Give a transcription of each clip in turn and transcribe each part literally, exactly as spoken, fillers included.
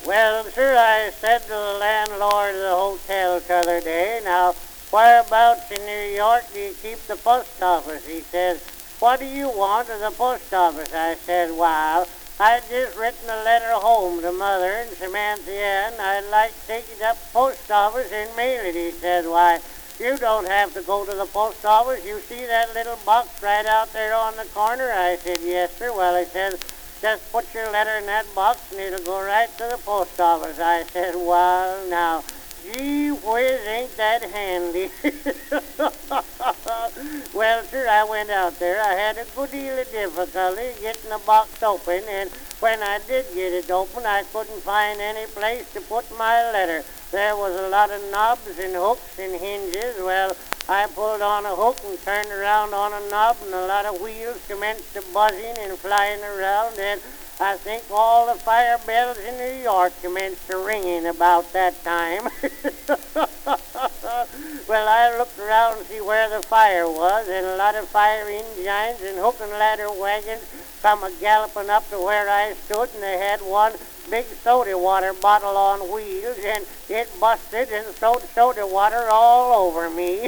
Well, sir, I said to the landlord of the hotel the other day, now, whereabouts in New York do you keep the post office? He says, what do you want of the post office? I said, well, I'd just written a letter home to Mother and Samantha Ann. I'd like to take it up post office and mail it. He said, why, you don't have to go to the post office. You see that little box right out there on the corner? I said, yes, sir. Well, he said, just put your letter in that box and it'll go right to the post office. I said, well, now, gee whiz, ain't that handy. Well, sir, I went out there. I had a good deal of difficulty getting the box open, and when I did get it open, I couldn't find any place to put my letter. There was a lot of knobs and hooks and hinges. Well, I pulled on a hook and turned around on a knob, and a lot of wheels commenced to buzzing and flying around, and I think all the fire bells in New York commenced to ringing about that time. Well, I looked around to see where the fire was, and a lot of fire engines and hook and ladder wagons come a-galloping up to where I stood, and they had one big soda water bottle on wheels, and it busted and throwed soda water all over me.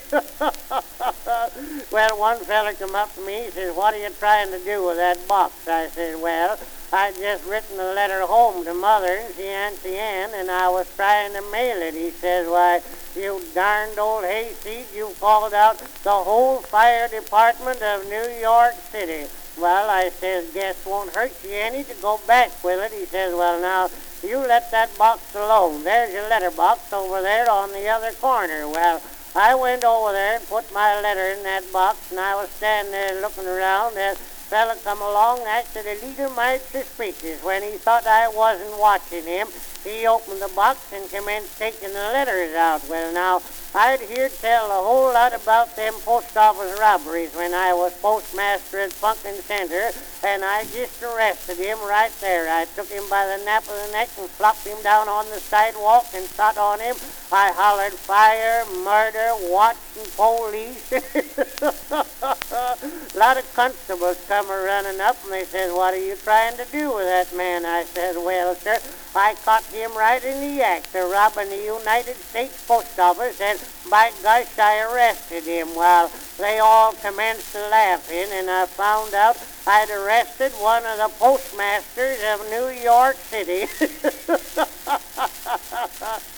Well, one feller come up to me, he says, what are you trying to do with that box? I said, well, I just written a letter home to Mother and Auntie Ann, and I was trying to mail it. He says, why, you darned old hayseed, you called out the whole fire department of New York City. Well, I says, guess won't hurt you any to go back with it. He says, well, now, you let that box alone. There's your letter box over there on the other corner. Well, I went over there and put my letter in that box, and I was standing there looking around, and a fella come along, acted a leetle mite suspicious. When he thought I wasn't watching him, he opened the box and commenced taking the letters out. Well, now, I'd heard tell a whole lot about them post office robberies when I was postmaster at Funkin Center, and I just arrested him right there. I took him by the nape of the neck and flopped him down on the sidewalk and shot on him. I hollered fire, murder, watch, and police. A lot of constables come a-running up, and they said, what are you trying to do with that man? I said, well, sir, I caught him right in the act of robbing the United States Post Office, and by gosh, I arrested him. Well, they all commenced laughing, and I found out I'd arrested one of the postmasters of New York City.